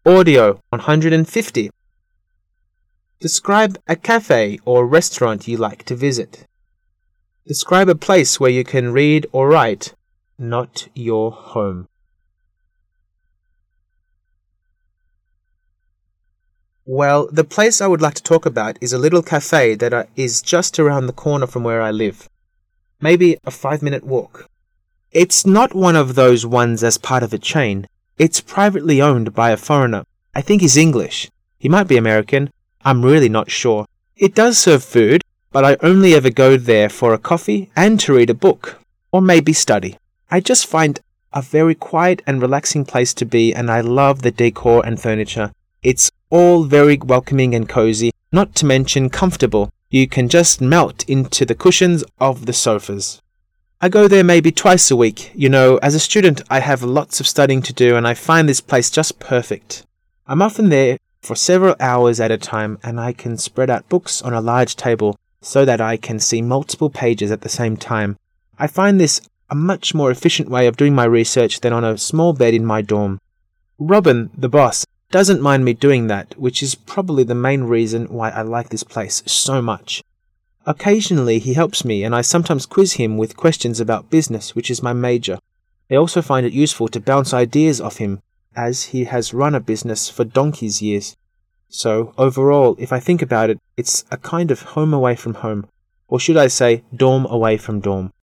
Audio 150. Describe a cafe or restaurant you like to visit. Describe a place where you can read or write, not your home. Well, the place I would like to talk about is a little cafe that is just around the corner from where I live. Maybe a 5-minute walk. It's not one of those ones as part of a chain. It's privately owned by a foreigner. I think he's English. He might be American. I'm really not sure. It does serve food, but I only ever go there for a coffee and to read a book, or maybe study. I just find a very quiet and relaxing place to be, and I love the decor and furniture. It's all very welcoming and cozy, not to mention comfortable. You can just melt into the cushions of the sofas. I go there maybe twice a week. As a student, I have lots of studying to do, and I find this place just perfect. I'm often there for several hours at a time, and I can spread out books on a large table so that I can see multiple pages at the same time. I find this a much more efficient way of doing my research than on a small bed in my dorm. Robin, the boss, doesn't mind me doing that, which is probably the main reason why I like this place so much. Occasionally he helps me, and I sometimes quiz him with questions about business, which is my major. I also find it useful to bounce ideas off him, as he has run a business for donkey's years. So, overall, if I think about it, it's a kind of home away from home, or should I say, dorm away from dorm.